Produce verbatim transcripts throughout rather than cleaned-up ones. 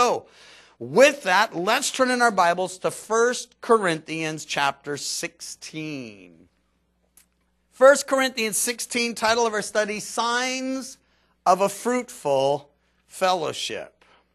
So, with that, let's turn in our Bibles to First Corinthians chapter sixteen. First Corinthians sixteen, title of our study, Signs of a Fruitful Fellowship.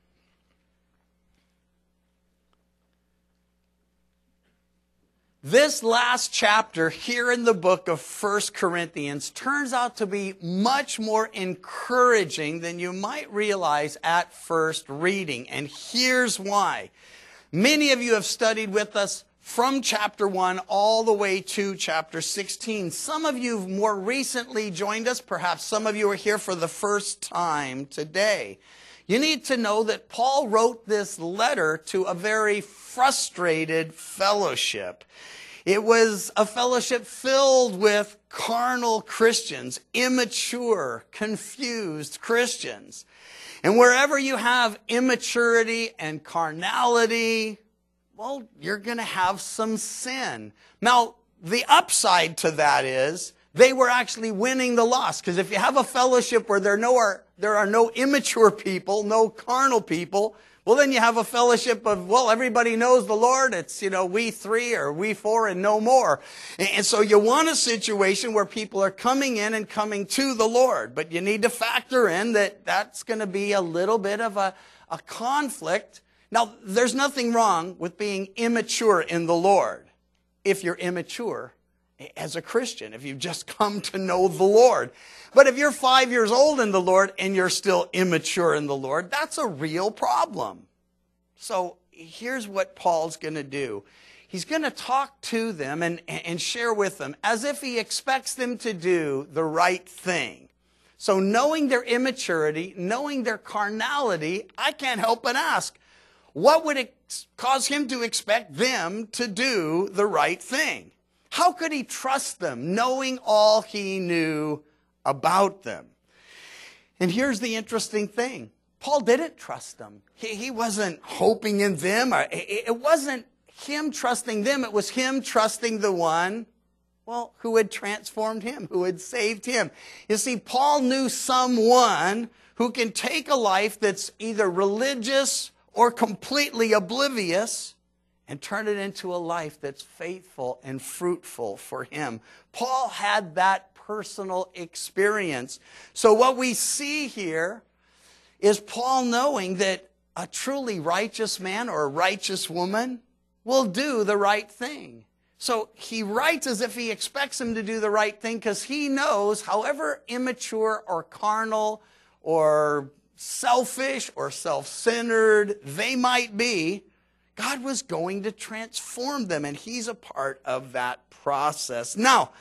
This last chapter here in the book of First Corinthians turns out to be much more encouraging than you might realize at first reading. And here's why. Many of you have studied with us from chapter one all the way to chapter sixteen. Some of you have more recently joined us. Perhaps some of you are here for the first time today. You need to know that Paul wrote this letter to a very frustrated fellowship. It was a fellowship filled with carnal Christians, immature, confused Christians. And wherever you have immaturity and carnality, well, you're going to have some sin. Now, the upside to that is they were actually winning the loss. Because if you have a fellowship where there are no, there are no immature people, no carnal people, well, then you have a fellowship of, well, everybody knows the Lord. It's, you know, we three or we four and no more. And so you want a situation where people are coming in and coming to the Lord. But you need to factor in that that's going to be a little bit of a, a conflict. Now, there's nothing wrong with being immature in the Lord if you're immature as a Christian, if you've just come to know the Lord. But if you're five years old in the Lord and you're still immature in the Lord, that's a real problem. So here's what Paul's going to do. He's going to talk to them and, and share with them as if he expects them to do the right thing. So knowing their immaturity, knowing their carnality, I can't help but ask, what would it cause him to expect them to do the right thing? How could he trust them, knowing all he knew about them? And here's the interesting thing. Paul didn't trust them. He, he wasn't hoping in them. Or it, it wasn't him trusting them. It was him trusting the one, well, who had transformed him, who had saved him. You see, Paul knew someone who can take a life that's either religious or completely oblivious and turn it into a life that's faithful and fruitful for him. Paul had that personal experience. So what we see here is Paul knowing that a truly righteous man or a righteous woman will do the right thing. So he writes as if he expects him to do the right thing because he knows, however immature or carnal or selfish or self-centered they might be, God was going to transform them, and he's a part of that process. Now,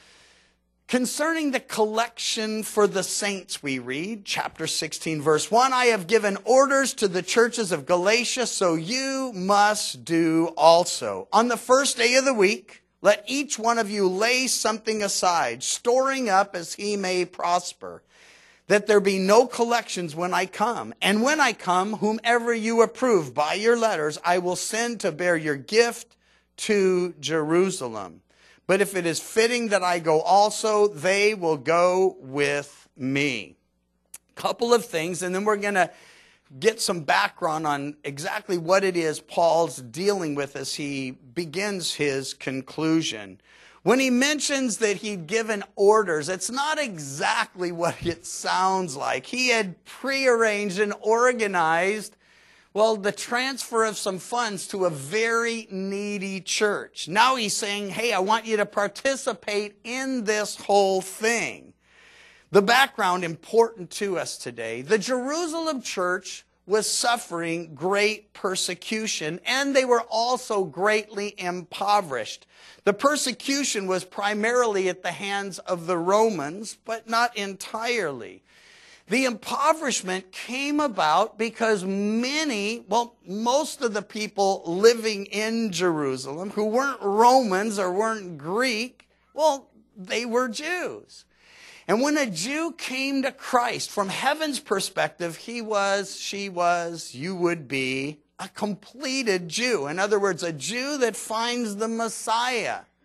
concerning the collection for the saints, we read, chapter sixteen, verse one, I have given orders to the churches of Galatia, so you must do also. On the first day of the week, let each one of you lay something aside, storing up as he may prosper, that there be no collections when I come. And when I come, whomever you approve by your letters, I will send to bear your gift to Jerusalem. But if it is fitting that I go also, they will go with me. Couple of things, and then we're going to get some background on exactly what it is Paul's dealing with as he begins his conclusion. When he mentions that he'd given orders, it's not exactly what it sounds like. He had prearranged and organized, well, the transfer of some funds to a very needy church. Now he's saying, hey, I want you to participate in this whole thing. The background important to us today. The Jerusalem church was suffering great persecution, and they were also greatly impoverished. The persecution was primarily at the hands of the Romans, but not entirely. The impoverishment came about because many, well, most of the people living in Jerusalem who weren't Romans or weren't Greek, well, they were Jews. And when a Jew came to Christ, from heaven's perspective, he was, she was, you would be a completed Jew. In other words, a Jew that finds the Messiah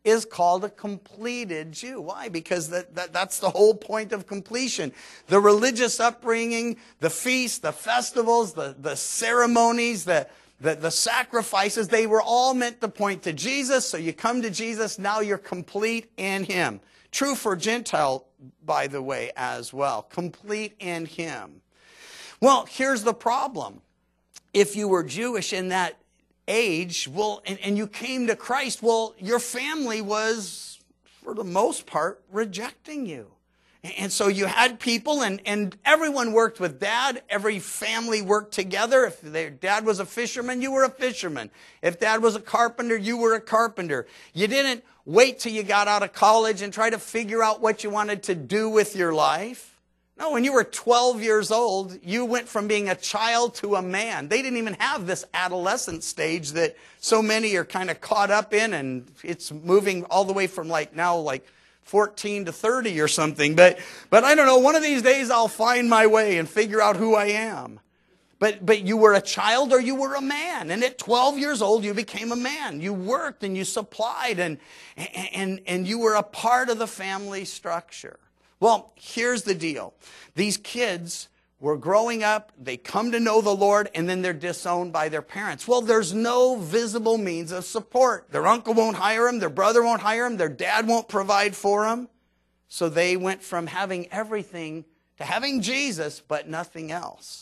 is called a completed Jew. Why? Because that, that, that's the whole point of completion. The religious upbringing, the feasts, the festivals, the, the ceremonies, the, the, the sacrifices, they were all meant to point to Jesus. So you come to Jesus, now you're complete in him. True for Gentile, by the way, as well. Complete in him. Well, here's the problem. If you were Jewish in that age, well, and, and you came to Christ, well, your family was, for the most part, rejecting you. And so you had people, and, and everyone worked with dad. Every family worked together. If their dad was a fisherman, you were a fisherman. If dad was a carpenter, you were a carpenter. You didn't wait till you got out of college and try to figure out what you wanted to do with your life. No, when you were twelve years old, you went from being a child to a man. They didn't even have this adolescent stage that so many are kind of caught up in, and it's moving all the way from like now like fourteen to thirty or something. But but I don't know, one of these days I'll find my way and figure out who I am. But but you were a child or you were a man. And at twelve years old, you became a man. You worked and you supplied, and and and you were a part of the family structure. Well, here's the deal. These kids were growing up, they come to know the Lord, and then they're disowned by their parents. Well, there's no visible means of support. Their uncle won't hire them, their brother won't hire them, their dad won't provide for them. So they went from having everything to having Jesus, but nothing else.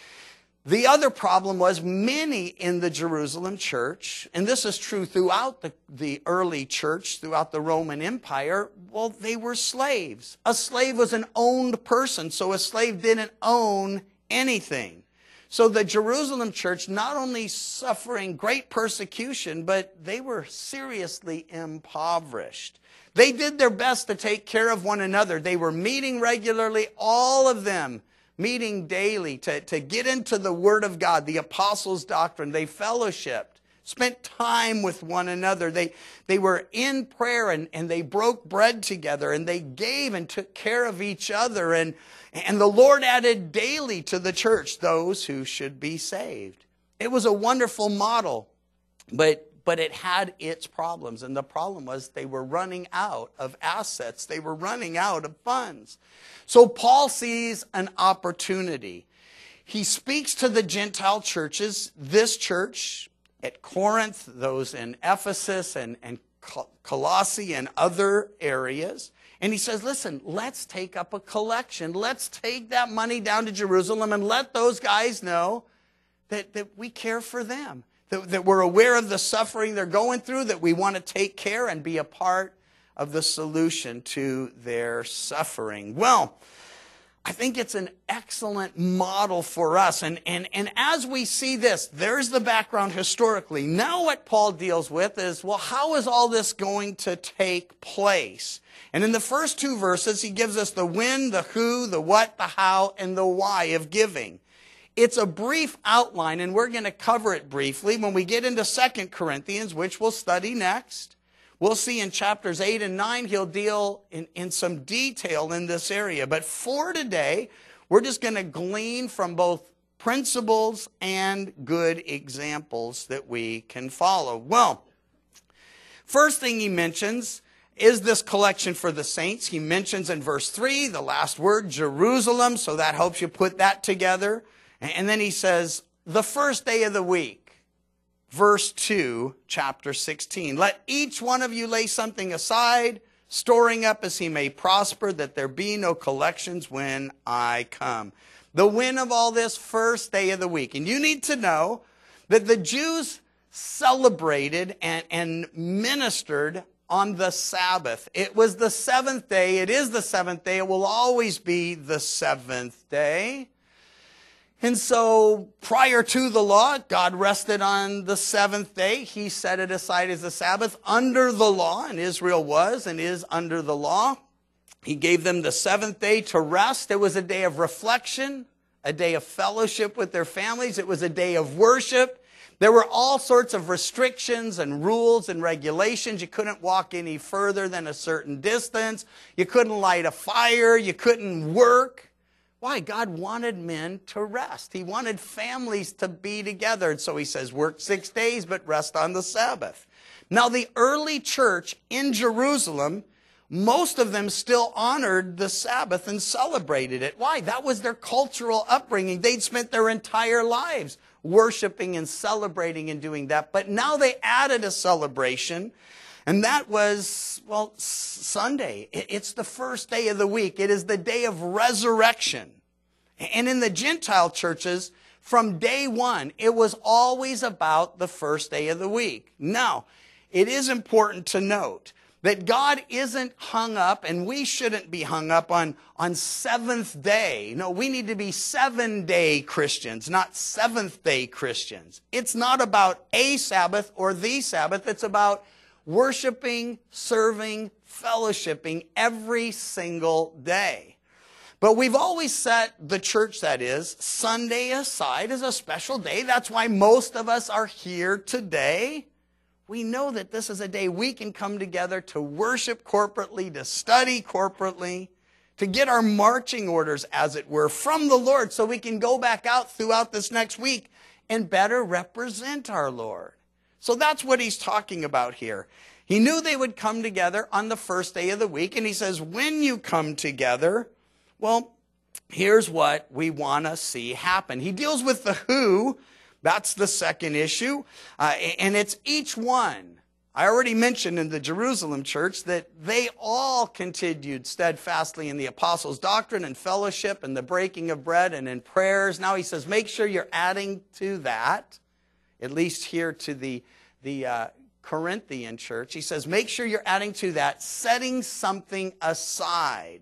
The other problem was many in the Jerusalem church, and this is true throughout the, the early church, throughout the Roman Empire, well, they were slaves. A slave was an owned person, so a slave didn't own anything. So the Jerusalem church not only suffering great persecution, but they were seriously impoverished. They did their best to take care of one another. They were meeting regularly, all of them. Meeting daily to, to get into the Word of God, the apostles' doctrine. They fellowshiped, spent time with one another. They, they were in prayer, and, and they broke bread together, and they gave and took care of each other. And, and the Lord added daily to the church those who should be saved. It was a wonderful model, but But it had its problems. And the problem was they were running out of assets. They were running out of funds. So Paul sees an opportunity. He speaks to the Gentile churches, this church at Corinth, those in Ephesus and, and Colossae and other areas. And he says, listen, let's take up a collection. Let's take that money down to Jerusalem and let those guys know that, that we care for them. That, that we're aware of the suffering they're going through, that we want to take care and be a part of the solution to their suffering. Well, I think it's an excellent model for us. And, and, and as we see this, there's the background historically. Now what Paul deals with is, well, how is all this going to take place? And in the first two verses, he gives us the when, the who, the what, the how, and the why of giving. It's a brief outline, and we're going to cover it briefly. When we get into Second Corinthians, which we'll study next, we'll see in chapters eight and nine, he'll deal in, in some detail in this area. But for today, we're just going to glean from both principles and good examples that we can follow. Well, first thing he mentions is this collection for the saints. He mentions in verse three, the last word, Jerusalem, so that helps you put that together. And then he says, the first day of the week, verse two, chapter sixteen. Let each one of you lay something aside, storing up as he may prosper, that there be no collections when I come. The when of all this, first day of the week. And you need to know that the Jews celebrated and, and ministered on the Sabbath. It was the seventh day. It is the seventh day. It will always be the seventh day. And so prior to the law, God rested on the seventh day. He set it aside as the Sabbath under the law, and Israel was and is under the law. He gave them the seventh day to rest. It was a day of reflection, a day of fellowship with their families. It was a day of worship. There were all sorts of restrictions and rules and regulations. You couldn't walk any further than a certain distance. You couldn't light a fire. You couldn't work. Why? God wanted men to rest. He wanted families to be together. And so he says, work six days, but rest on the Sabbath. Now, the early church in Jerusalem, most of them still honored the Sabbath and celebrated it. Why? That was their cultural upbringing. They'd spent their entire lives worshiping and celebrating and doing that. But now they added a celebration, and that was, well, Sunday. It's the first day of the week. It is the day of resurrection. And in the Gentile churches, from day one, it was always about the first day of the week. Now, it is important to note that God isn't hung up, and we shouldn't be hung up on, on seventh day. No, we need to be seven-day Christians, not seventh-day Christians. It's not about a Sabbath or the Sabbath. It's about worshiping, serving, fellowshipping every single day. But we've always set the church, that is, Sunday aside as a special day. That's why most of us are here today. We know that this is a day we can come together to worship corporately, to study corporately, to get our marching orders, as it were, from the Lord so we can go back out throughout this next week and better represent our Lord. So that's what he's talking about here. He knew they would come together on the first day of the week, and he says, when you come together, well, here's what we want to see happen. He deals with the who. That's the second issue. Uh, and it's each one. I already mentioned in the Jerusalem church that they all continued steadfastly in the apostles' doctrine and fellowship and the breaking of bread and in prayers. Now he says, make sure you're adding to that, at least here to the, the uh, Corinthian church. He says, make sure you're adding to that, setting something aside.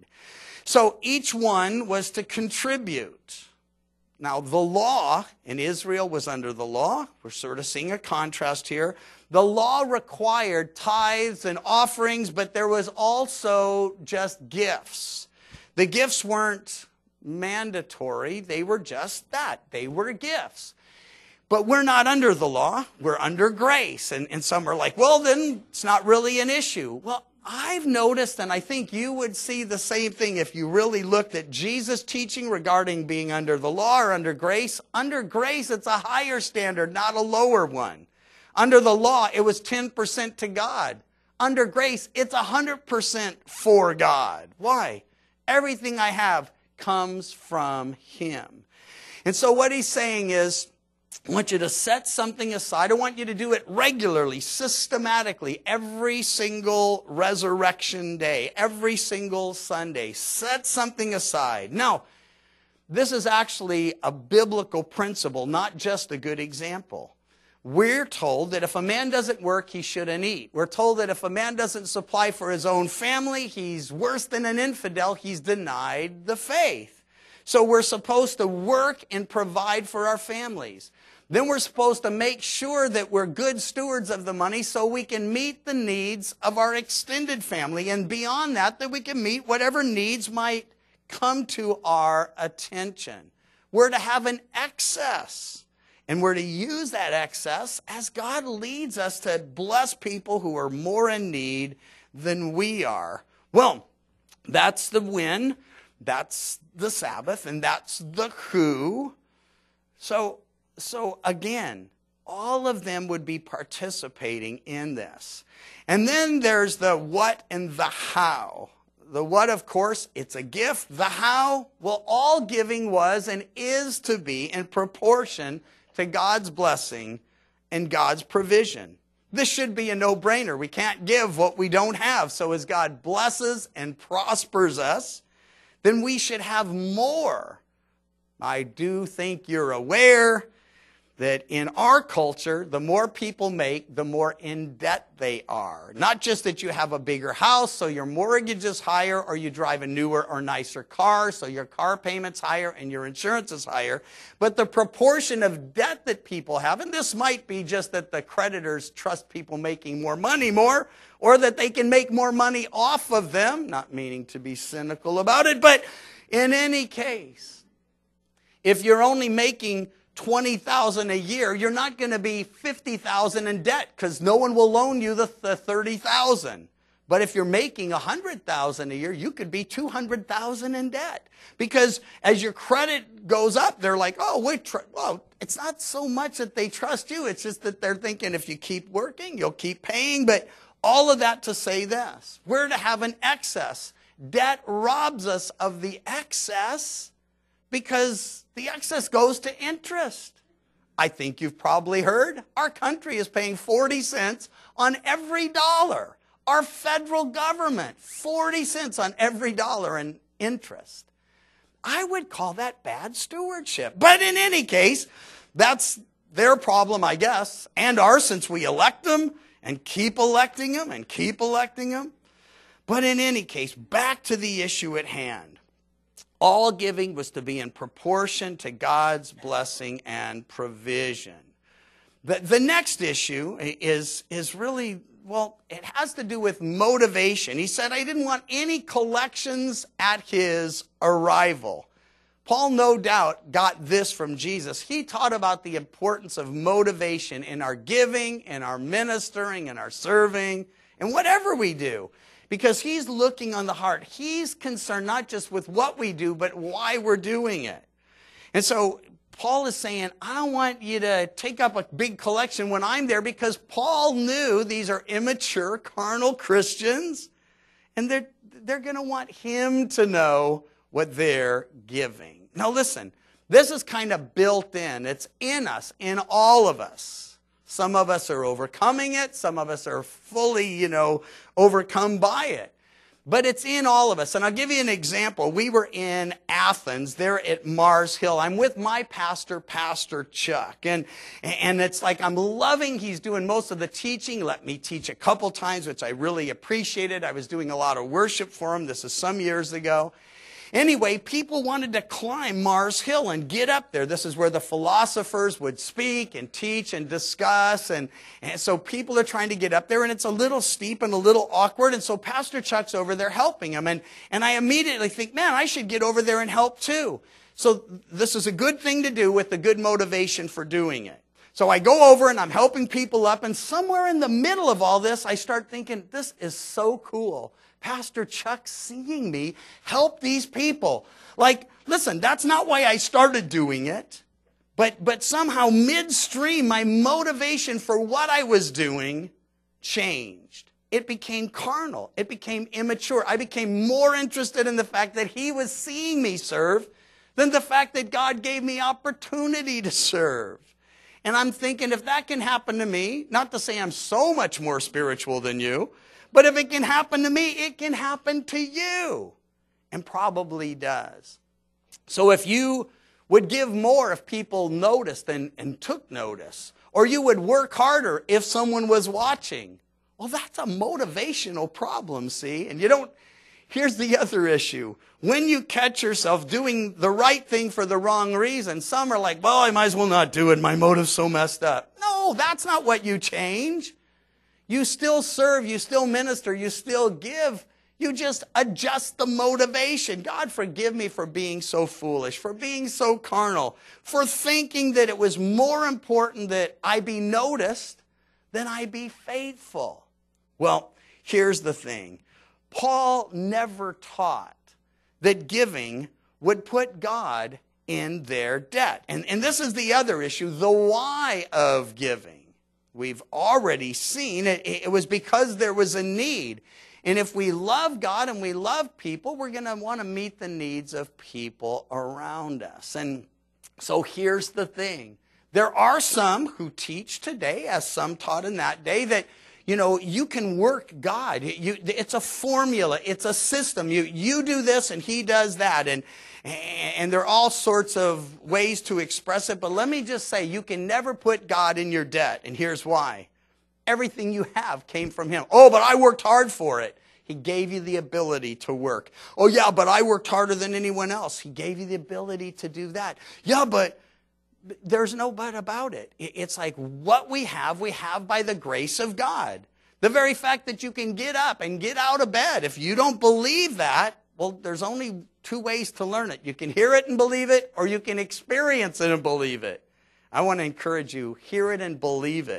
So each one was to contribute. Now, the law in Israel was under the law. We're sort of seeing a contrast here. The law required tithes and offerings, but there was also just gifts. The gifts weren't mandatory. They were just that. They were gifts. But we're not under the law. We're under grace. And, and some are like, well, then it's not really an issue. Well, I've noticed, and I think you would see the same thing if you really looked at Jesus' teaching regarding being under the law or under grace. Under grace, it's a higher standard, not a lower one. Under the law, it was ten percent to God. Under grace, it's one hundred percent for God. Why? Everything I have comes from Him. And so what he's saying is, I want you to set something aside. I want you to do it regularly, systematically, every single resurrection day, every single Sunday. Set something aside. Now, this is actually a biblical principle, not just a good example. We're told that if a man doesn't work, he shouldn't eat. We're told that if a man doesn't supply for his own family, he's worse than an infidel. He's denied the faith. So we're supposed to work and provide for our families. Then we're supposed to make sure that we're good stewards of the money so we can meet the needs of our extended family. And beyond that, that we can meet whatever needs might come to our attention. We're to have an excess. And we're to use that excess as God leads us to bless people who are more in need than we are. Well, that's the when, that's the Sabbath, and that's the who. So, so again, all of them would be participating in this. And then there's the what and the how. The what, of course, it's a gift. The how, well, all giving was and is to be in proportion to God's blessing and God's provision. This should be a no-brainer. We can't give what we don't have. So as God blesses and prospers us, then we should have more. I do think you're aware that in our culture, the more people make, the more in debt they are. Not just that you have a bigger house, so your mortgage is higher, or you drive a newer or nicer car, so your car payment's higher and your insurance is higher, but the proportion of debt that people have, and this might be just that the creditors trust people making more money more, or that they can make more money off of them, not meaning to be cynical about it, but in any case, if you're only making twenty thousand dollars a year, you're not going to be fifty thousand dollars in debt because no one will loan you the, the thirty thousand dollars. But if you're making one hundred thousand dollars a year, you could be two hundred thousand dollars in debt. Because as your credit goes up, they're like, oh, we tr- well, it's not so much that they trust you. It's just that they're thinking if you keep working, you'll keep paying. But all of that to say this, we're to have an excess. Debt robs us of the excess because the excess goes to interest. I think you've probably heard our country is paying forty cents on every dollar. Our federal government, forty cents on every dollar in interest. I would call that bad stewardship. But in any case, that's their problem, I guess, and ours since we elect them and keep electing them and keep electing them. But in any case, back to the issue at hand. All giving was to be in proportion to God's blessing and provision. The, the next issue is, is really, well, it has to do with motivation. He said, I didn't want any collections at his arrival. Paul, no doubt, got this from Jesus. He taught about the importance of motivation in our giving, in our ministering, in our serving, and whatever we do. Because he's looking on the heart. He's concerned not just with what we do, but why we're doing it. And so Paul is saying, I don't want you to take up a big collection when I'm there, because Paul knew these are immature, carnal Christians, and they're, they're going to want him to know what they're giving. Now listen, this is kind of built in. It's in us, in all of us. Some of us are overcoming it. Some of us are fully, you know, overcome by it. But it's in all of us. And I'll give you an example. We were in Athens, there at Mars Hill. I'm with my pastor, Pastor Chuck. And, and it's like I'm loving, he's doing most of the teaching. Let me teach a couple times, which I really appreciated. I was doing a lot of worship for him. This is some years ago. Anyway, people wanted to climb Mars Hill and get up there. This is where the philosophers would speak and teach and discuss. And, and so people are trying to get up there, and it's a little steep and a little awkward. And so Pastor Chuck's over there helping him. And, and I immediately think, man, I should get over there and help too. So this is a good thing to do with a good motivation for doing it. So I go over and I'm helping people up. And somewhere in the middle of all this, I start thinking, this is so cool. Pastor Chuck seeing me help these people. Like, listen, that's not why I started doing it. But, but somehow midstream, my motivation for what I was doing changed. It became carnal. It became immature. I became more interested in the fact that he was seeing me serve than the fact that God gave me opportunity to serve. And I'm thinking, if that can happen to me, not to say I'm so much more spiritual than you, but if it can happen to me, it can happen to you. And probably does. So if you would give more if people noticed and, and took notice, or you would work harder if someone was watching, well, that's a motivational problem, see? And you don't, here's the other issue. When you catch yourself doing the right thing for the wrong reason, some are like, well, I might as well not do it. My motive's so messed up. No, that's not what you change. You still serve, you still minister, you still give. You just adjust the motivation. God, forgive me for being so foolish, for being so carnal, for thinking that it was more important that I be noticed than I be faithful. Well, here's the thing. Paul never taught that giving would put God in their debt. And, and this is the other issue, the why of giving. We've already seen it. It was because there was a need. And if we love God and we love people, we're going to want to meet the needs of people around us. And so here's the thing. There are some who teach today, as some taught in that day, that, you know, you can work God. You, it's a formula. It's a system. You, you do this and he does that. And, and there are all sorts of ways to express it. But let me just say, you can never put God in your debt. And here's why. Everything you have came from him. Oh, but I worked hard for it. He gave you the ability to work. Oh, yeah, but I worked harder than anyone else. He gave you the ability to do that. Yeah, but there's no but about it. It's like what we have, we have by the grace of God. The very fact that you can get up and get out of bed, if you don't believe that, well, there's only two ways to learn it. You can hear it and believe it, or you can experience it and believe it. I want to encourage you, hear it and believe it.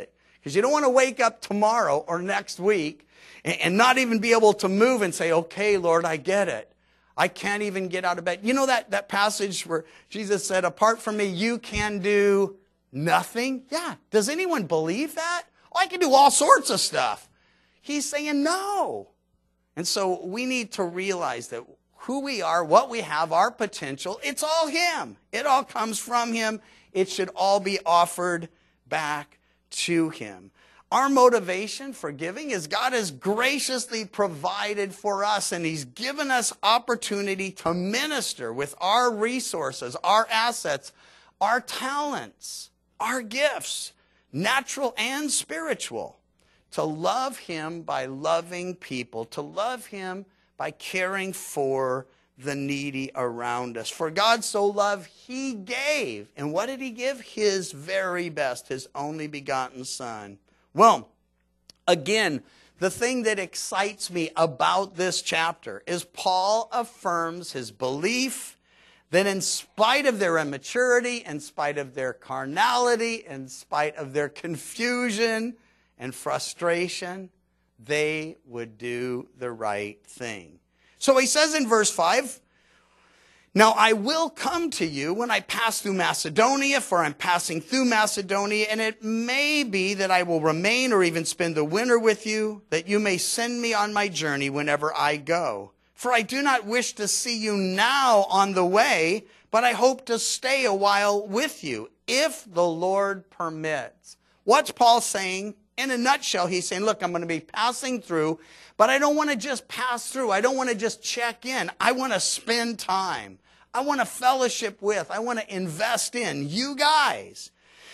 Because you don't want to wake up tomorrow or next week and, and not even be able to move and say, okay, Lord, I get it. I can't even get out of bed. You know that, that passage where Jesus said, apart from me, you can do nothing? Yeah. Does anyone believe that? Oh, I can do all sorts of stuff. He's saying no. And so we need to realize that who we are, what we have, our potential, it's all Him. It all comes from Him. It should all be offered back to Him. Our motivation for giving is God has graciously provided for us, and He's given us opportunity to minister with our resources, our assets, our talents, our gifts, natural and spiritual, to love Him by loving people, to love Him by caring for the needy around us. For God so loved, He gave. And what did He give? His very best, His only begotten Son. Well, again, the thing that excites me about this chapter is Paul affirms his belief that in spite of their immaturity, in spite of their carnality, in spite of their confusion and frustration, they would do the right thing. So he says in verse five, now I will come to you when I pass through Macedonia, for I'm passing through Macedonia, and it may be that I will remain or even spend the winter with you, that you may send me on my journey whenever I go. For I do not wish to see you now on the way, but I hope to stay a while with you, if the Lord permits. What's Paul saying? In a nutshell, he's saying, look, I'm going to be passing through, but I don't want to just pass through. I don't want to just check in. I want to spend time. I want to fellowship with. I want to invest in you guys.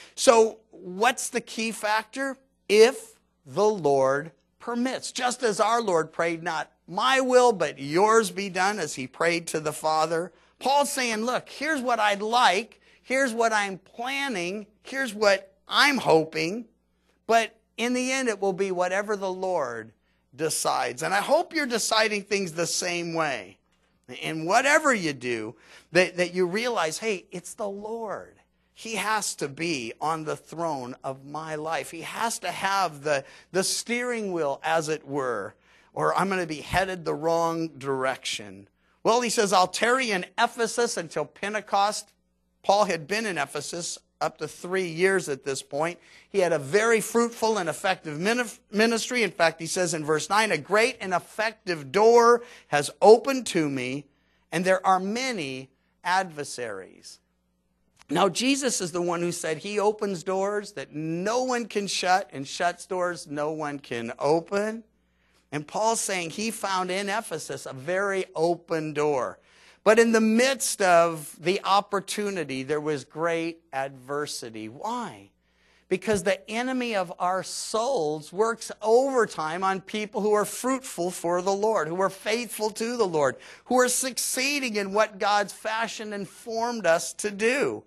So what's the key factor? If the Lord permits. Just as our Lord prayed, not my will, but yours be done, as He prayed to the Father. Paul's saying, look, here's what I'd like. Here's what I'm planning. Here's what I'm hoping. But in the end, it will be whatever the Lord decides. And I hope you're deciding things the same way. And whatever you do, that, that you realize, hey, it's the Lord. He has to be on the throne of my life. He has to have the, the steering wheel, as it were, or I'm going to be headed the wrong direction. Well, he says, I'll tarry in Ephesus until Pentecost. Paul had been in Ephesus up to three years at this point. He had a very fruitful and effective ministry. In fact, he says in verse nine, a great and effective door has opened to me, and there are many adversaries. Now, Jesus is the one who said He opens doors that no one can shut, and shuts doors no one can open. And Paul's saying he found in Ephesus a very open door. But in the midst of the opportunity, there was great adversity. Why? Because the enemy of our souls works overtime on people who are fruitful for the Lord, who are faithful to the Lord, who are succeeding in what God's fashioned and formed us to do.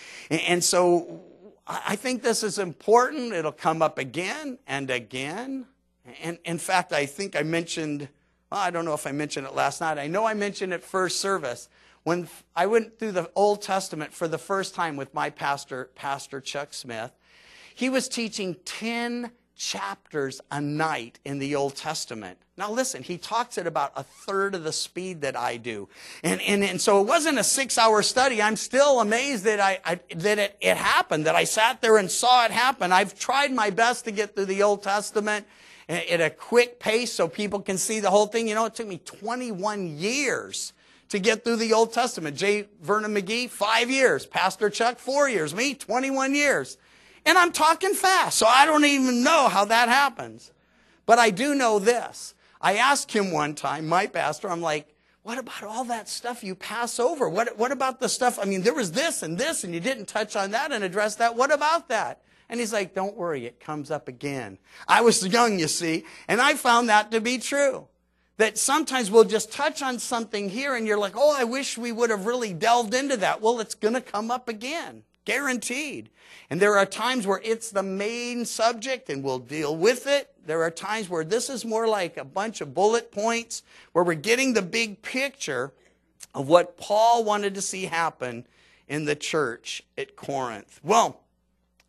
And so I think this is important. It'll come up again and again. And in fact, I think I mentioned... Well, I don't know if I mentioned it last night. I know I mentioned it first service. When I went through the Old Testament for the first time with my pastor, Pastor Chuck Smith, he was teaching ten chapters a night in the Old Testament. Now listen, he talks at about a third of the speed that I do. And, and, and so it wasn't a six-hour study. I'm still amazed that, I, I, that it, it happened, that I sat there and saw it happen. I've tried my best to get through the Old Testament at a quick pace so people can see the whole thing. You know, it took me twenty-one years to get through the Old Testament. J. Vernon McGee, five years. Pastor Chuck, four years. Me, twenty-one years. And I'm talking fast, so I don't even know how that happens. But I do know this. I asked him one time, my pastor, I'm like, what about all that stuff you pass over? What, what about the stuff, I mean, there was this and this, and you didn't touch on that and address that. What about that? And he's like, don't worry, it comes up again. I was young, you see, and I found that to be true. That sometimes we'll just touch on something here and you're like, oh, I wish we would have really delved into that. Well, it's going to come up again, guaranteed. And there are times where it's the main subject and we'll deal with it. There are times where this is more like a bunch of bullet points, where we're getting the big picture of what Paul wanted to see happen in the church at Corinth. Well,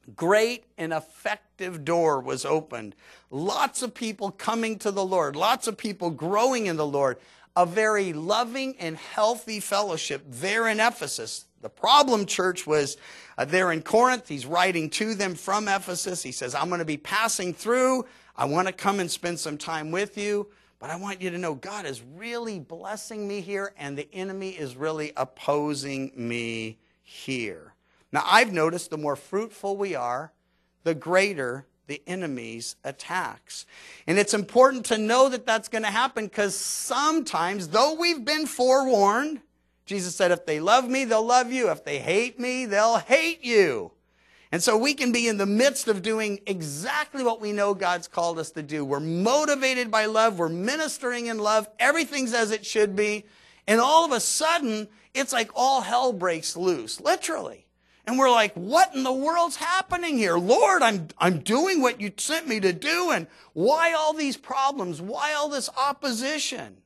great and effective door was opened. Lots of people coming to the Lord, lots of people growing in the Lord, a very loving and healthy fellowship there in Ephesus. The problem church was uh, there in Corinth. He's writing to them from Ephesus. He says, I'm going to be passing through. I want to come and spend some time with you. But I want you to know God is really blessing me here, and the enemy is really opposing me here. Now, I've noticed the more fruitful we are, the greater the enemy's attacks. And it's important to know that that's going to happen, because sometimes, though we've been forewarned, Jesus said, if they love me, they'll love you. If they hate me, they'll hate you. And so we can be in the midst of doing exactly what we know God's called us to do. We're motivated by love. We're ministering in love. Everything's as it should be. And all of a sudden, it's like all hell breaks loose, literally. And we're like, what in the world's happening here? Lord, I'm, I'm doing what you sent me to do. And why all these problems? Why all this opposition?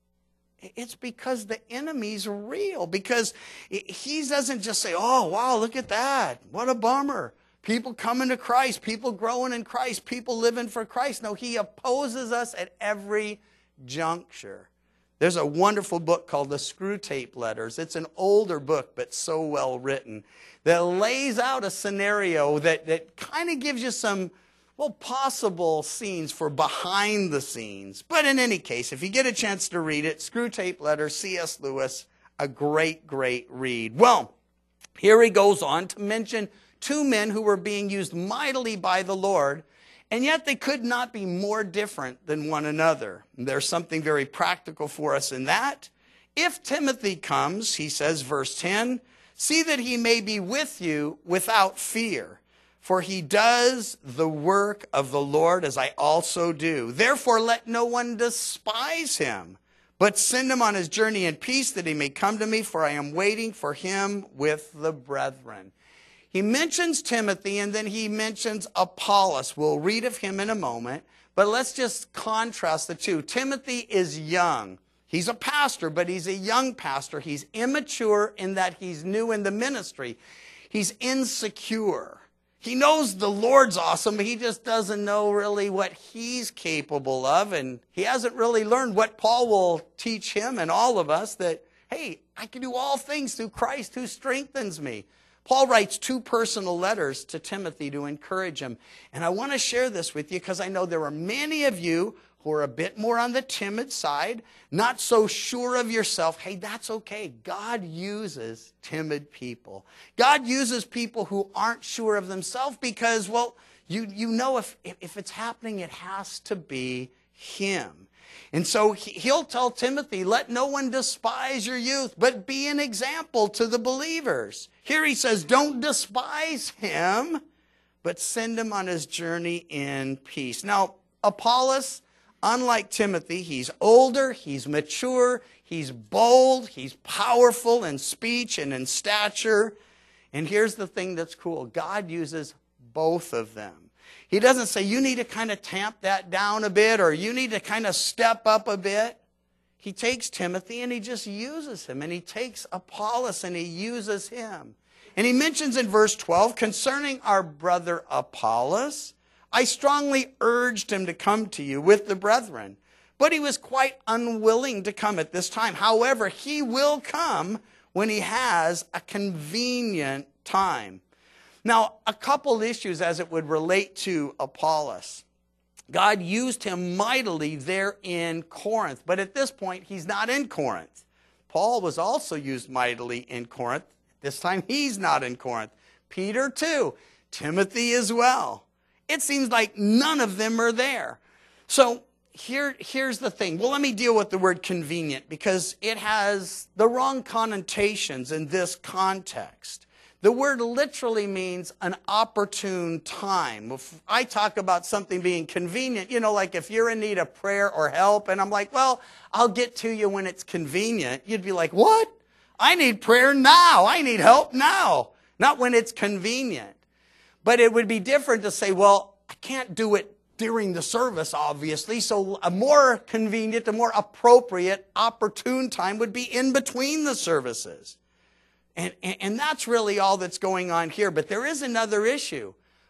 It's because the enemy's real. Because he doesn't just say, oh, wow, look at that. What a bummer. People coming to Christ, people growing in Christ, people living for Christ. No, he opposes us at every juncture. There's a wonderful book called The Screwtape Letters. It's an older book, but so well written, that lays out a scenario that, that kind of gives you some, well, possible scenes for behind the scenes. But in any case, if you get a chance to read it, Screwtape Letters, C S Lewis, a great, great read. Well, here he goes on to mention two men who were being used mightily by the Lord, and yet they could not be more different than one another. There's something very practical for us in that. If Timothy comes, he says, verse ten, see that he may be with you without fear. For he does the work of the Lord as I also do. Therefore, let no one despise him, but send him on his journey in peace, that he may come to me, for I am waiting for him with the brethren. He mentions Timothy, and then he mentions Apollos. We'll read of him in a moment, but let's just contrast the two. Timothy is young. He's a pastor, but he's a young pastor. He's immature in that he's new in the ministry. He's insecure. He knows the Lord's awesome, but he just doesn't know really what he's capable of. And he hasn't really learned what Paul will teach him and all of us, that, hey, I can do all things through Christ who strengthens me. Paul writes two personal letters to Timothy to encourage him. And I want to share this with you because I know there are many of you who are a bit more on the timid side, not so sure of yourself. Hey, that's okay. God uses timid people. God uses people who aren't sure of themselves because, well, you, you know if, if it's happening, it has to be him. And so he'll tell Timothy, let no one despise your youth, but be an example to the believers. Here he says, don't despise him, but send him on his journey in peace. Now, Apollos, unlike Timothy, he's older, he's mature, he's bold, he's powerful in speech and in stature. And here's the thing that's cool. God uses both of them. He doesn't say, you need to kind of tamp that down a bit, or you need to kind of step up a bit. He takes Timothy and he just uses him. And he takes Apollos and he uses him. And he mentions in verse twelve, concerning our brother Apollos, I strongly urged him to come to you with the brethren, but he was quite unwilling to come at this time. However, he will come when he has a convenient time. Now, a couple issues as it would relate to Apollos. God used him mightily there in Corinth, but at this point, he's not in Corinth. Paul was also used mightily in Corinth. This time, he's not in Corinth. Peter, too. Timothy as well. It seems like none of them are there. So here, here's the thing. Well, let me deal with the word convenient because it has the wrong connotations in this context. The word literally means an opportune time. If I talk about something being convenient, you know, like if you're in need of prayer or help, and I'm like, well, I'll get to you when it's convenient. You'd be like, what? I need prayer now. I need help now. Not when it's convenient. But it would be different to say, well, I can't do it during the service, obviously. So a more convenient, a more appropriate, opportune time would be in between the services. And, and, and that's really all that's going on here. But there is another issue.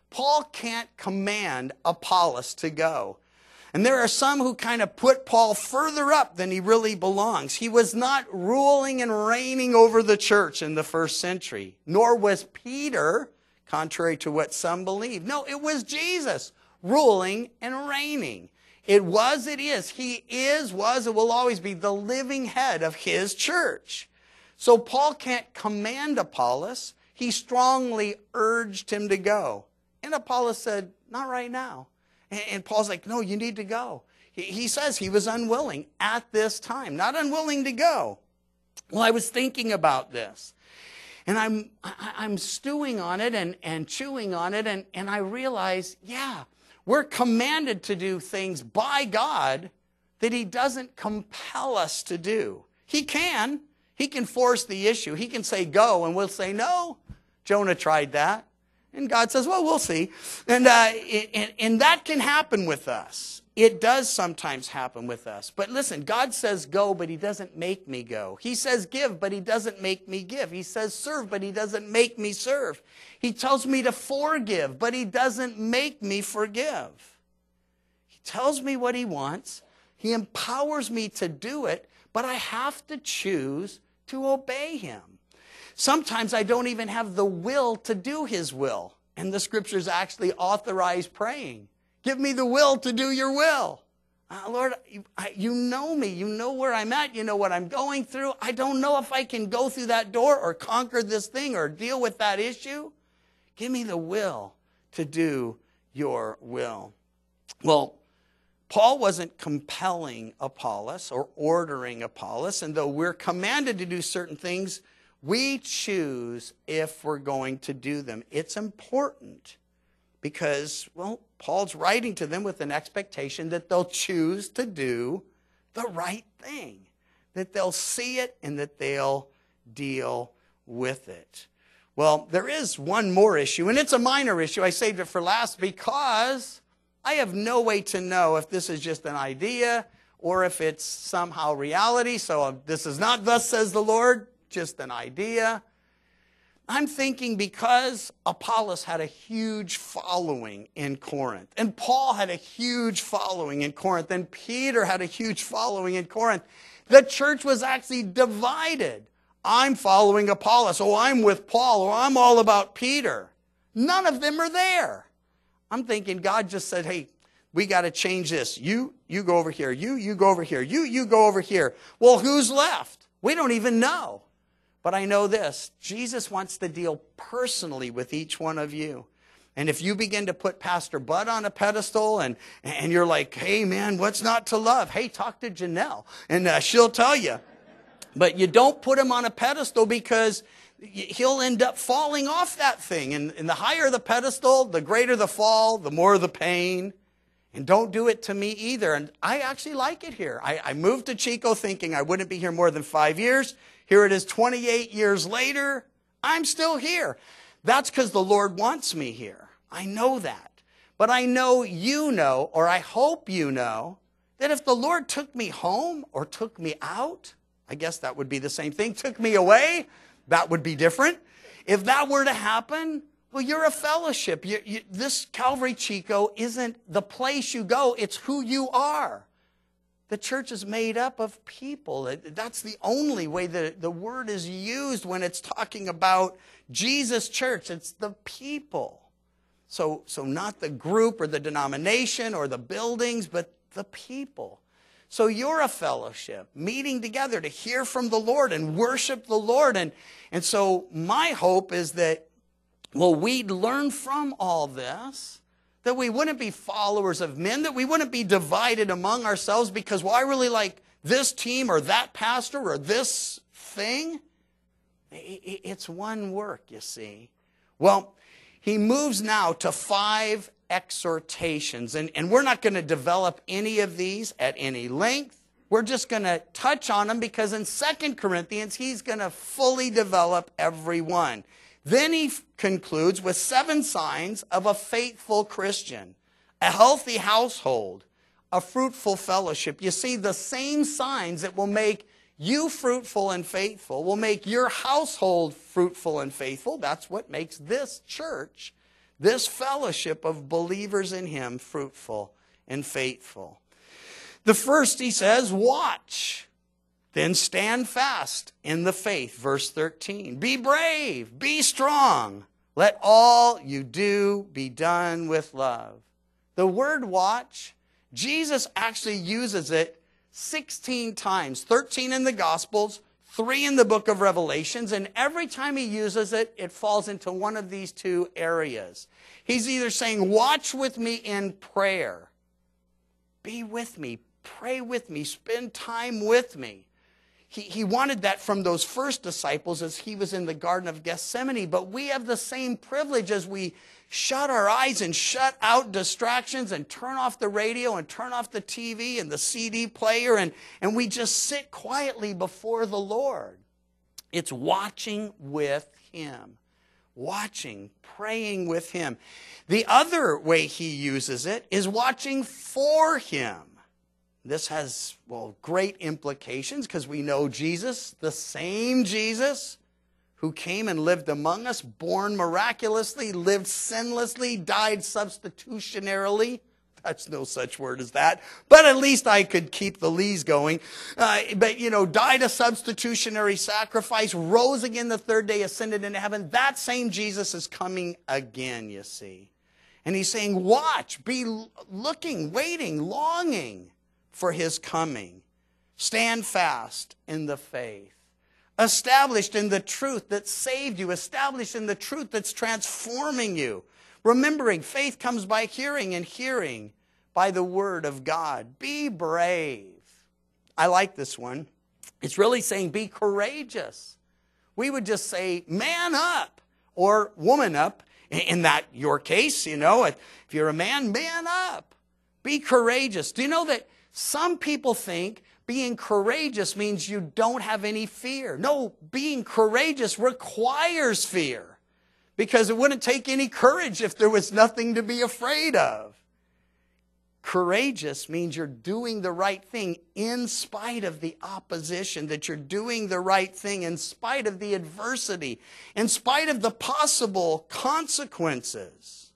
Paul can't command Apollos to go. And there are some who kind of put Paul further up than he really belongs. He was not ruling and reigning over the church in the first century, nor was Peter, contrary to what some believe. No, it was Jesus ruling and reigning. It was, it is. He is, was, and will always be the living head of his church. So Paul can't command Apollos. He strongly urged him to go. And Apollos said, not right now. And Paul's like, no, you need to go. He says he was unwilling at this time, not unwilling to go. Well, I was thinking about this, and I'm I'm stewing on it and, and chewing on it, and, and I realize, yeah, we're commanded to do things by God that he doesn't compel us to do. He can. He can force the issue. He can say go, and we'll say no. Jonah tried that. And God says, well, we'll see. And, uh, and, and that can happen with us. It does sometimes happen with us. But listen, God says go, but he doesn't make me go. He says give, but he doesn't make me give. He says serve, but he doesn't make me serve. He tells me to forgive, but he doesn't make me forgive. He tells me what he wants. He empowers me to do it, but I have to choose to obey him. Sometimes I don't even have the will to do his will. And the scriptures actually authorize praying. Give me the will to do your will. Uh, Lord, you, I, you know me. You know where I'm at. You know what I'm going through. I don't know if I can go through that door or conquer this thing or deal with that issue. Give me the will to do your will. Well, Paul wasn't compelling Apollos or ordering Apollos. And though we're commanded to do certain things, we choose if we're going to do them. It's important because, well, Paul's writing to them with an expectation that they'll choose to do the right thing, that they'll see it and that they'll deal with it. Well, there is one more issue, and it's a minor issue. I saved it for last because I have no way to know if this is just an idea or if it's somehow reality. So this is not thus says the Lord, just an idea. I'm thinking because Apollos had a huge following in Corinth, and Paul had a huge following in Corinth, and Peter had a huge following in Corinth, the church was actually divided. I'm following Apollos, oh, I'm with Paul, or I'm all about Peter. None of them are there. I'm thinking God just said, hey, we got to change this. You, you go over here. You, you go over here. You, you go over here. Well, who's left? We don't even know. But I know this, Jesus wants to deal personally with each one of you. And if you begin to put Pastor Bud on a pedestal and, and you're like, hey, man, what's not to love? Hey, talk to Janelle, and uh, she'll tell you. But you don't put him on a pedestal because he'll end up falling off that thing. And, and the higher the pedestal, the greater the fall, the more the pain. And don't do it to me either. And I actually like it here. I, I moved to Chico thinking I wouldn't be here more than five years. Here it is twenty-eight years later. I'm still here. That's because the Lord wants me here. I know that. But I know you know, or I hope you know, that if the Lord took me home or took me out, I guess that would be the same thing, took me away, that would be different. If that were to happen, well, you're a fellowship. You, you, this Calvary Chico isn't the place you go. It's who you are. The church is made up of people. That's the only way that the word is used when it's talking about Jesus' church. It's the people. So, so not the group or the denomination or the buildings, but the people. So you're a fellowship, meeting together to hear from the Lord and worship the Lord. And, and so my hope is that, well, we'd learn from all this, that we wouldn't be followers of men, that we wouldn't be divided among ourselves because, well, I really like this team or that pastor or this thing. It's one work, you see. Well, he moves now to five exhortations, and, and we're not going to develop any of these at any length. We're just going to touch on them because in Second Corinthians, he's going to fully develop every one. Then he concludes with seven signs of a faithful Christian, a healthy household, a fruitful fellowship. You see, the same signs that will make you fruitful and faithful will make your household fruitful and faithful. That's what makes this church this fellowship of believers in him fruitful and faithful. The first, he says, watch. Then stand fast in the faith. Verse thirteen. Be brave. Be strong. Let all you do be done with love. The word watch, Jesus actually uses it sixteen times. thirteen in the Gospels, three in the book of Revelations. And every time he uses it, it falls into one of these two areas. He's either saying, watch with me in prayer. Be with me. Pray with me. Spend time with me. He, he wanted that from those first disciples as he was in the Garden of Gethsemane. But we have the same privilege as we shut our eyes and shut out distractions and turn off the radio and turn off the T V and the C D player. And, and we just sit quietly before the Lord. It's watching with him. Watching, praying with him. The other way he uses it is watching for him. This has, well, great implications because we know Jesus, the same Jesus who came and lived among us, born miraculously, lived sinlessly, died substitutionarily. That's no such word as that. But at least I could keep the lees going. Uh, but, you know, died a substitutionary sacrifice, rose again the third day, ascended into heaven. That same Jesus is coming again, you see. And he's saying, watch, be looking, waiting, longing for his coming. Stand fast in the faith. Established in the truth that saved you. Established in the truth that's transforming you. Remembering faith comes by hearing, and hearing by the word of God. Be brave. I like this one. It's really saying be courageous. We would just say man up or woman up. In that your case, you know, if you're a man, man up. Be courageous. Do you know that some people think being courageous means you don't have any fear? No, being courageous requires fear. Because it wouldn't take any courage if there was nothing to be afraid of. Courageous means you're doing the right thing in spite of the opposition, that you're doing the right thing in spite of the adversity, in spite of the possible consequences.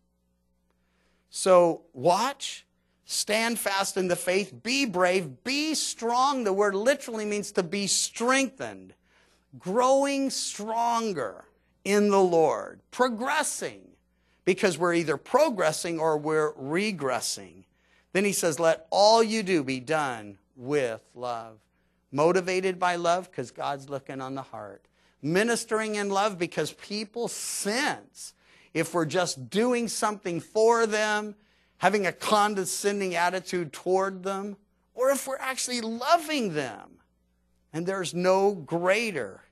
So watch, stand fast in the faith, be brave, be strong. The word literally means to be strengthened, growing stronger in the Lord, progressing, because we're either progressing or we're regressing. Then he says, let all you do be done with love. Motivated by love because God's looking on the heart. Ministering in love because people sense if we're just doing something for them, having a condescending attitude toward them, or if we're actually loving them. And there's no greater,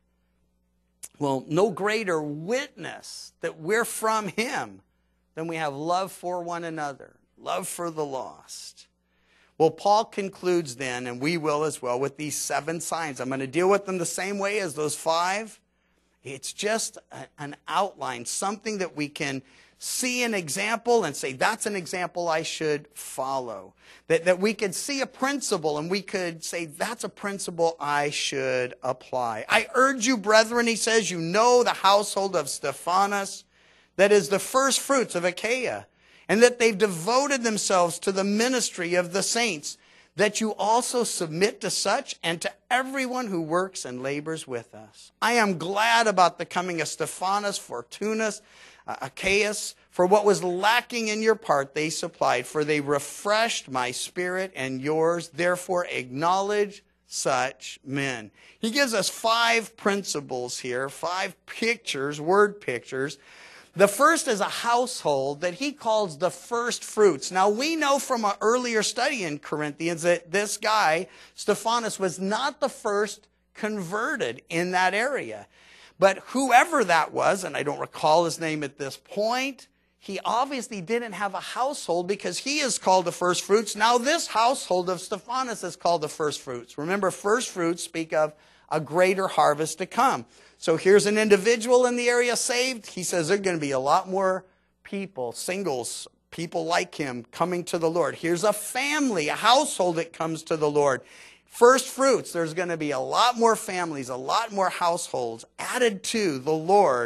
well, no greater witness that we're from him than we have love for one another. Love for the lost. Well, Paul concludes then, and we will as well, with these seven signs. I'm going to deal with them the same way as those five. It's just a, an outline, something that we can see an example and say, that's an example I should follow. That, that we could see a principle and we could say, that's a principle I should apply. I urge you, brethren, he says, you know the household of Stephanas, that is the first fruits of Achaia, and that they've devoted themselves to the ministry of the saints, that you also submit to such and to everyone who works and labors with us. I am glad about the coming of Stephanas, Fortunus, uh, Achaeus, for what was lacking in your part they supplied, for they refreshed my spirit and yours. Therefore acknowledge such men. He gives us five principles here, five pictures, word pictures. The first is a household that he calls the first fruits. Now, we know from an earlier study in Corinthians that this guy, Stephanas, was not the first converted in that area. But whoever that was, and I don't recall his name at this point, he obviously didn't have a household because he is called the first fruits. Now, this household of Stephanas is called the first fruits. Remember, first fruits speak of a greater harvest to come. So here's an individual in the area saved. He says there are going to be a lot more people, singles, people like him coming to the Lord. Here's a family, a household that comes to the Lord. First fruits, there's going to be a lot more families, a lot more households added to the Lord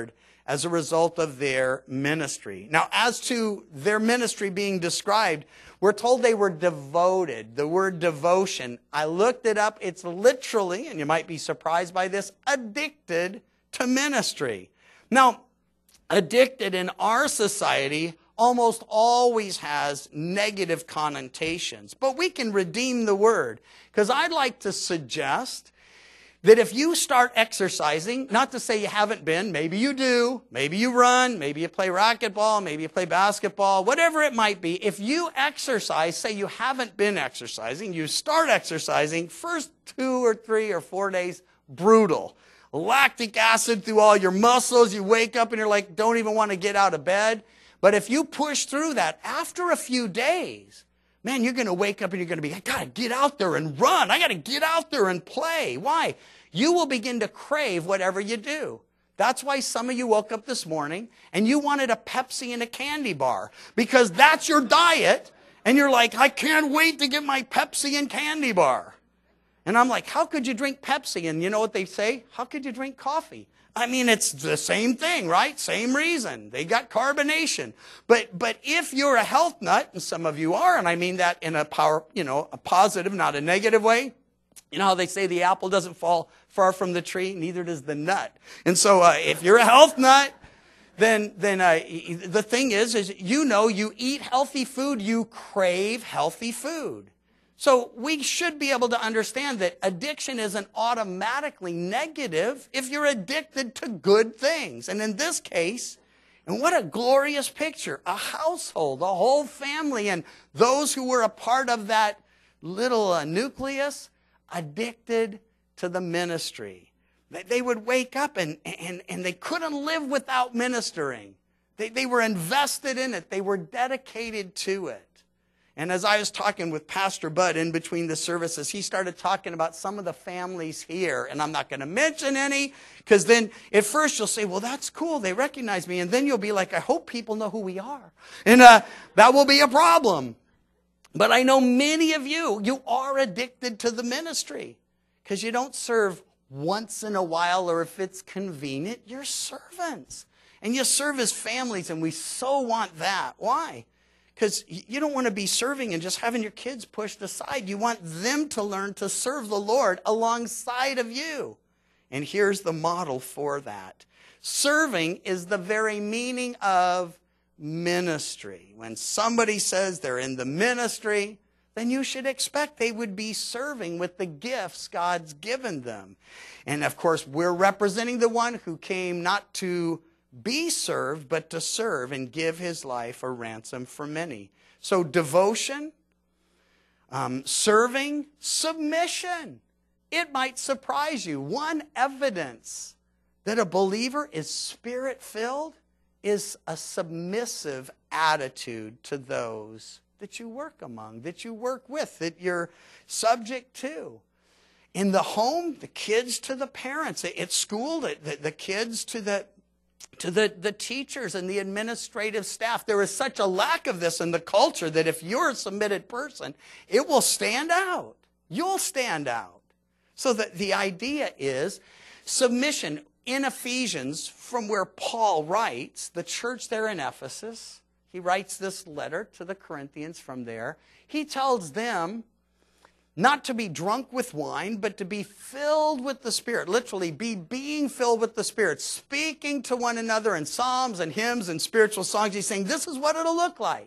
as a result of their ministry. Now, as to their ministry being described, we're told they were devoted. The word devotion, I looked it up. It's literally, and you might be surprised by this, addicted to ministry. Now, addicted in our society almost always has negative connotations, but we can redeem the word, because I'd like to suggest that if you start exercising, not to say you haven't been, maybe you do, maybe you run, maybe you play racquetball, maybe you play basketball, whatever it might be, if you exercise, say you haven't been exercising, you start exercising, first two or three or four days, brutal. Lactic acid through all your muscles, you wake up and you're like, don't even want to get out of bed. But if you push through that, after a few days, man, you're going to wake up and you're going to be, I got to get out there and run. I got to get out there and play. Why? You will begin to crave whatever you do. That's why some of you woke up this morning and you wanted a Pepsi and a candy bar, because that's your diet. And you're like, I can't wait to get my Pepsi and candy bar. And I'm like, how could you drink Pepsi? And you know what they say? How could you drink coffee? I mean, it's the same thing, right? Same reason. They got carbonation. But but if you're a health nut, and some of you are, and I mean that in a power, you know, a positive, not a negative way. You know how they say the apple doesn't fall far from the tree? Neither does the nut. And so uh, if you're a health nut, then then uh, the thing is, is you know, you eat healthy food, you crave healthy food. So we should be able to understand that addiction isn't automatically negative if you're addicted to good things. And in this case, and what a glorious picture, a household, a whole family, and those who were a part of that little uh, nucleus, addicted to the ministry. They, they would wake up and, and, and they couldn't live without ministering. They, they were invested in it. They were dedicated to it. And as I was talking with Pastor Bud in between the services, he started talking about some of the families here. And I'm not going to mention any, because then at first you'll say, well, that's cool. They recognize me. And then you'll be like, I hope people know who we are. And uh, that will be a problem. But I know many of you, you are addicted to the ministry because you don't serve once in a while or if it's convenient. You're servants. And you serve as families, and we so want that. Why? Because you don't want to be serving and just having your kids pushed aside. You want them to learn to serve the Lord alongside of you. And here's the model for that. Serving is the very meaning of ministry. When somebody says they're in the ministry, then you should expect they would be serving with the gifts God's given them. And of course, we're representing the one who came not to be served, but to serve and give his life a ransom for many. So devotion, um, serving, submission. It might surprise you. One evidence that a believer is spirit-filled is a submissive attitude to those that you work among, that you work with, that you're subject to. In the home, the kids to the parents. At school, the, the, the kids to the to the, the teachers and the administrative staff. There is such a lack of this in the culture that if you're a submitted person, it will stand out. You'll stand out. So that the idea is submission. In Ephesians, from where Paul writes, the church there in Ephesus, he writes this letter to the Corinthians from there. He tells them not to be drunk with wine, but to be filled with the Spirit. Literally, be being filled with the Spirit, speaking to one another in psalms and hymns and spiritual songs. He's saying, this is what it'll look like.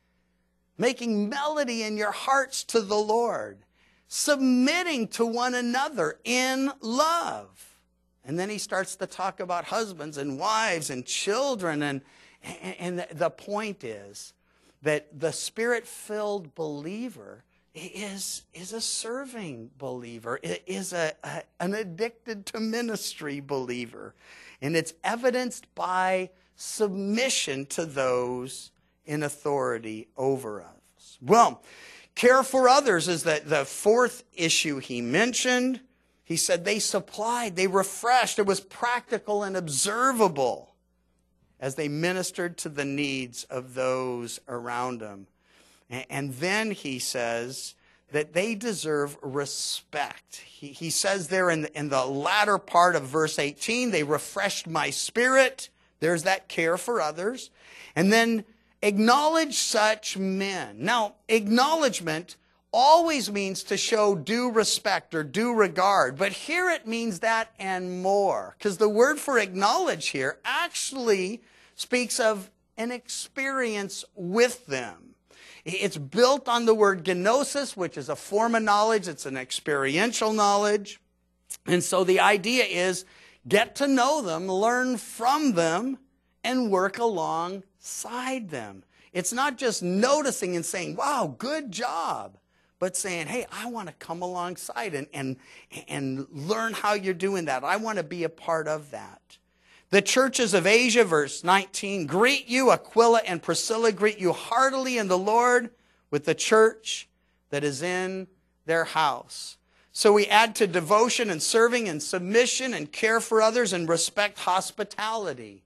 Making melody in your hearts to the Lord. Submitting to one another in love. And then he starts to talk about husbands and wives and children. And, and the point is that the Spirit-filled believer is, is a serving believer, is a, a, an addicted to ministry believer. And it's evidenced by submission to those in authority over us. Well, care for others is that the fourth issue he mentioned. He said they supplied, they refreshed. It was practical and observable as they ministered to the needs of those around them. And then he says that they deserve respect. He, he says there in the, in the latter part of verse eighteen, they refreshed my spirit. There's that care for others. And then acknowledge such men. Now, acknowledgement always means to show due respect or due regard. But here it means that and more. Because the word for acknowledge here actually speaks of an experience with them. It's built on the word gnosis, which is a form of knowledge. It's an experiential knowledge. And so the idea is get to know them, learn from them, and work alongside them. It's not just noticing and saying, wow, good job, but saying, hey, I want to come alongside and, and, and learn how you're doing that. I want to be a part of that. The churches of Asia, verse nineteen, greet you, Aquila and Priscilla, greet you heartily in the Lord with the church that is in their house. So we add to devotion and serving and submission and care for others and respect hospitality.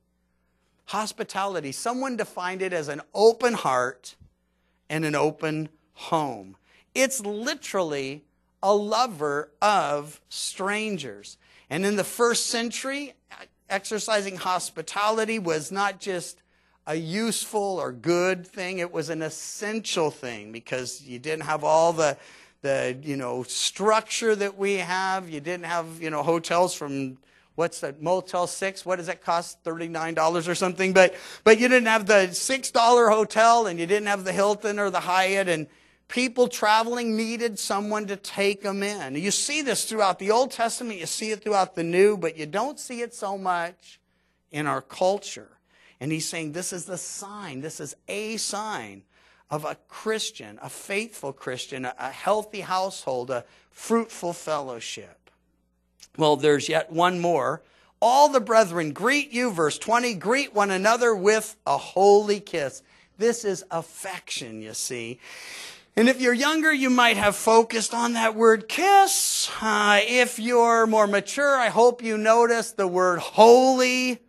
Hospitality, someone defined it as an open heart and an open home. It's literally a lover of strangers. And in the first century, exercising hospitality was not just a useful or good thing. It was an essential thing because you didn't have all the, the you know, structure that we have. You didn't have, you know, hotels from, what's that, Motel six? What does that cost? thirty-nine dollars or something. But, but you didn't have the six dollar hotel, and you didn't have the Hilton or the Hyatt, and people traveling needed someone to take them in. You see this throughout the Old Testament. You see it throughout the New, but you don't see it so much in our culture. And he's saying this is the sign, this is a sign of a Christian, a faithful Christian, a, a healthy household, a fruitful fellowship. Well, there's yet one more. All the brethren greet you, verse twenty, greet one another with a holy kiss. This is affection, you see. And if you're younger, you might have focused on that word kiss. Uh, if you're more mature, I hope you noticed the word holy.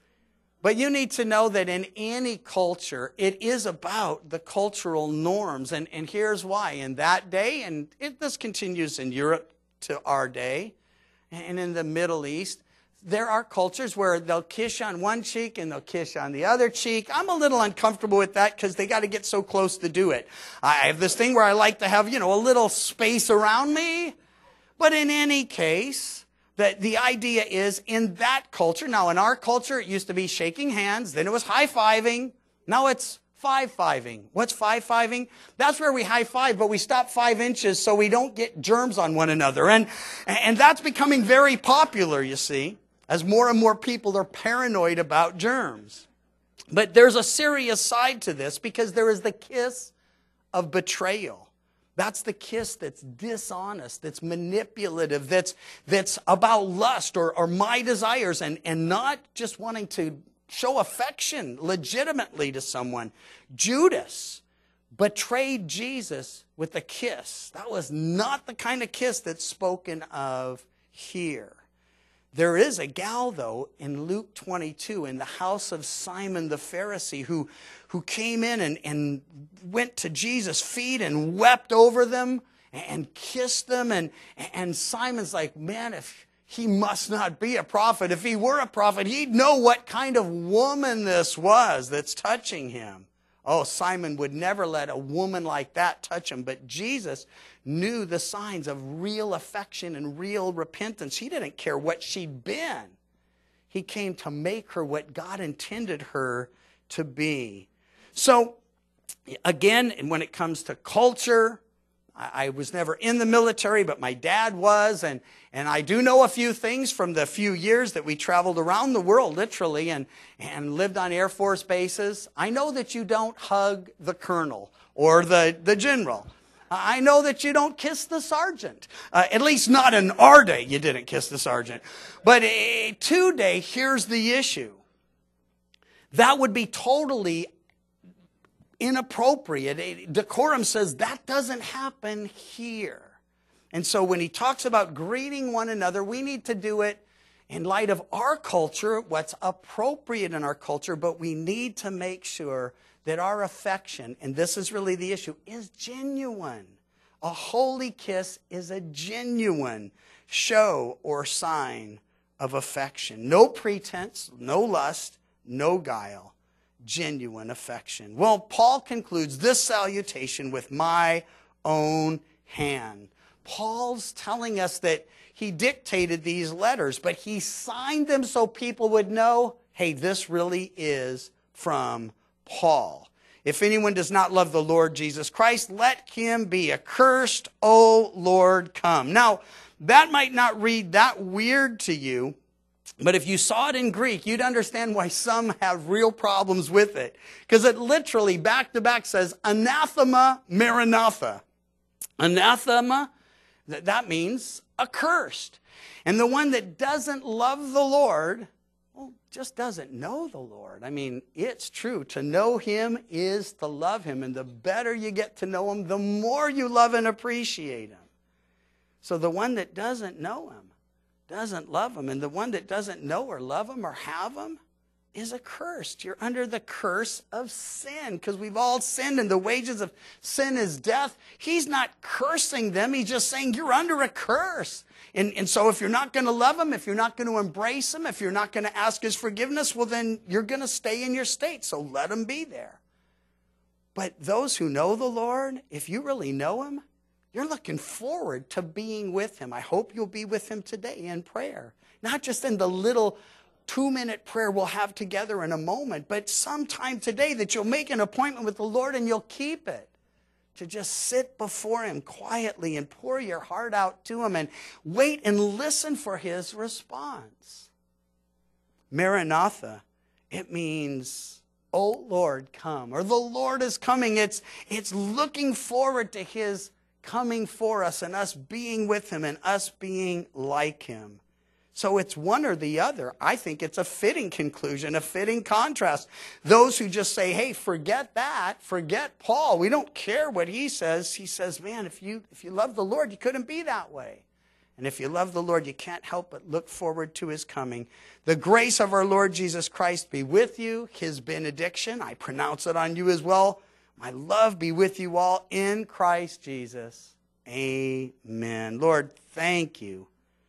But you need to know that in any culture, it is about the cultural norms. And, and here's why. In that day, and it, this continues in Europe to our day, and in the Middle East, there are cultures where they'll kiss on one cheek and they'll kiss on the other cheek. I'm a little uncomfortable with that because they got to get so close to do it. I have this thing where I like to have, you know, a little space around me. But in any case, the, the idea is in that culture. Now, in our culture, it used to be shaking hands. Then it was high-fiving. Now it's five-fiving. What's five-fiving? That's where we high-five, but we stop five inches so we don't get germs on one another. And, and that's becoming very popular, you see, as more and more people are paranoid about germs. But there's a serious side to this because there is the kiss of betrayal. That's the kiss that's dishonest, that's manipulative, that's, that's about lust or, or my desires and, and not just wanting to show affection legitimately to someone. Judas betrayed Jesus with a kiss. That was not the kind of kiss that's spoken of here. There is a gal, though, in Luke twenty-two, in the house of Simon the Pharisee, who, who came in and, and went to Jesus' feet and wept over them and kissed them. And, and Simon's like, man, if he must not be a prophet. If he were a prophet, he'd know what kind of woman this was that's touching him. Oh, Simon would never let a woman like that touch him. But Jesus knew the signs of real affection and real repentance. He didn't care what she'd been. He came to make her what God intended her to be. So, again, when it comes to culture, I, I was never in the military, but my dad was. And, and I do know a few things from the few years that we traveled around the world, literally, and, and lived on Air Force bases. I know that you don't hug the colonel or the, the general. I know that you don't kiss the sergeant. Uh, at least not in our day, you didn't kiss the sergeant. But uh, today, here's the issue. That would be totally inappropriate. Decorum says that doesn't happen here. And so when he talks about greeting one another, we need to do it in light of our culture, what's appropriate in our culture, but we need to make sure that our affection, and this is really the issue, is genuine. A holy kiss is a genuine show or sign of affection. No pretense, no lust, no guile, genuine affection. Well, Paul concludes this salutation with my own hand. Paul's telling us that he dictated these letters, but he signed them so people would know, hey, this really is from Paul. If anyone does not love the Lord Jesus Christ, let him be accursed, O Lord, come. Now, that might not read that weird to you, but if you saw it in Greek, you'd understand why some have real problems with it. Because it literally, back to back, says, anathema maranatha. Anathema, that means accursed. And the one that doesn't love the Lord, well, just doesn't know the Lord. I mean, it's true. To know him is to love him. And the better you get to know him, the more you love and appreciate him. So the one that doesn't know him doesn't love him. And the one that doesn't know or love him or have him is accursed. You're under the curse of sin because we've all sinned and the wages of sin is death. He's not cursing them. He's just saying you're under a curse. And, and so if you're not going to love him, if you're not going to embrace him, if you're not going to ask his forgiveness, well, then you're going to stay in your state. So let him be there. But those who know the Lord, if you really know him, you're looking forward to being with him. I hope you'll be with him today in prayer. Not just in the little two-minute prayer we'll have together in a moment, but sometime today that you'll make an appointment with the Lord and you'll keep it. To just sit before him quietly and pour your heart out to him and wait and listen for his response. Maranatha, it means, oh Lord, come. Or the Lord is coming. It's, it's looking forward to his coming for us and us being with him and us being like him. So it's one or the other. I think it's a fitting conclusion, a fitting contrast. Those who just say, hey, forget that, forget Paul. We don't care what he says. He says, man, if you, if you love the Lord, you couldn't be that way. And if you love the Lord, you can't help but look forward to his coming. The grace of our Lord Jesus Christ be with you. His benediction, I pronounce it on you as well. My love be with you all in Christ Jesus. Amen. Lord, thank you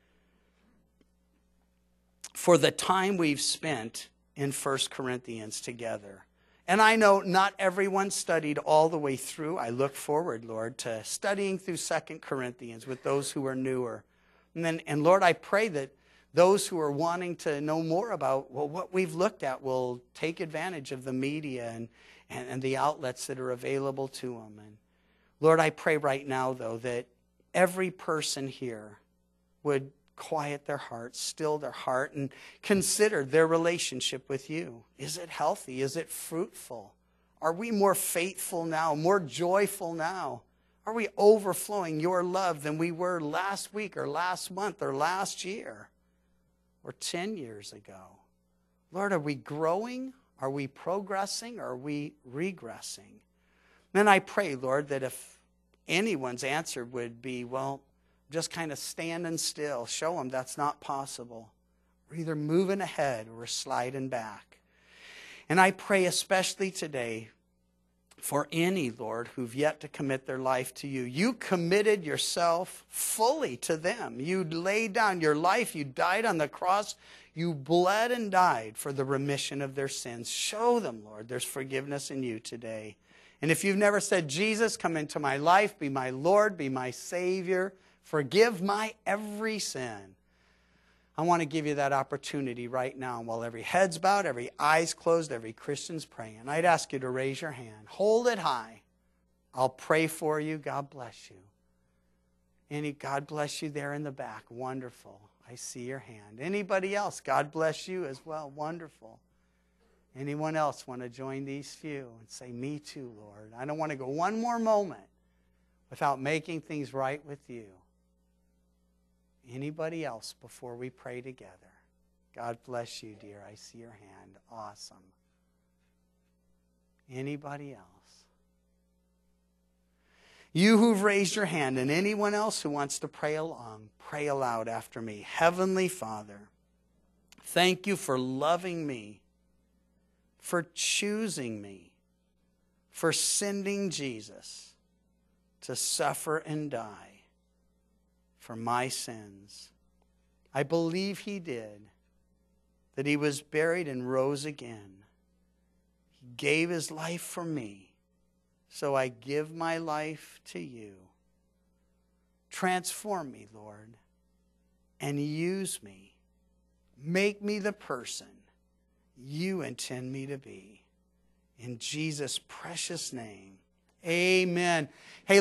for the time we've spent in First Corinthians together. And I know not everyone studied all the way through. I look forward, Lord, to studying through Second Corinthians with those who are newer. And then, and Lord, I pray that those who are wanting to know more about well, what we've looked at will take advantage of the media and, and, and the outlets that are available to them. And Lord, I pray right now, though, that every person here would quiet their heart, still their heart, and consider their relationship with you. Is it healthy? Is it fruitful? Are we more faithful now, more joyful now? Are we overflowing your love than we were last week or last month or last year or ten years ago? Lord, are we growing? Are we progressing? Or are we regressing? Then I pray, Lord, that if anyone's answer would be, well, just kind of standing still, show them that's not possible. We're either moving ahead or we're sliding back. And I pray especially today for any, Lord, who've yet to commit their life to you. You committed yourself fully to them. You laid down your life. You died on the cross. You bled and died for the remission of their sins. Show them, Lord, there's forgiveness in you today. And if you've never said, Jesus, come into my life, be my Lord, be my Savior, forgive my every sin, I want to give you that opportunity right now while every head's bowed, every eye's closed, every Christian's praying. I'd ask you to raise your hand. Hold it high. I'll pray for you. God bless you. Any, God bless you there in the back. Wonderful. I see your hand. Anybody else? God bless you as well. Wonderful. Anyone else want to join these few and say, me too, Lord? I don't want to go one more moment without making things right with you. Anybody else before we pray together? God bless you, dear. I see your hand. Awesome. Anybody else? You who've raised your hand and anyone else who wants to pray along, pray aloud after me. Heavenly Father, thank you for loving me, for choosing me, for sending Jesus to suffer and die for my sins. I believe he did. that he was buried and rose again. He gave his life for me, so I give my life to you. Transform me, Lord, and use me. Make me the person you intend me to be. In Jesus' precious name, amen. Hey,